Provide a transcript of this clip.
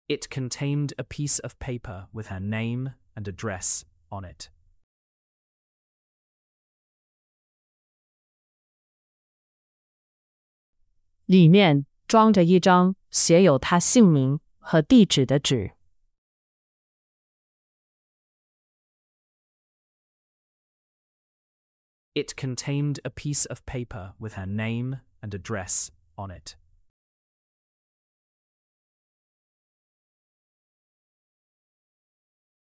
It contained a piece of paper with her name and address on it. 里面装着一张写有他姓名和地址的纸。 It contained a piece of paper with her name and address on it.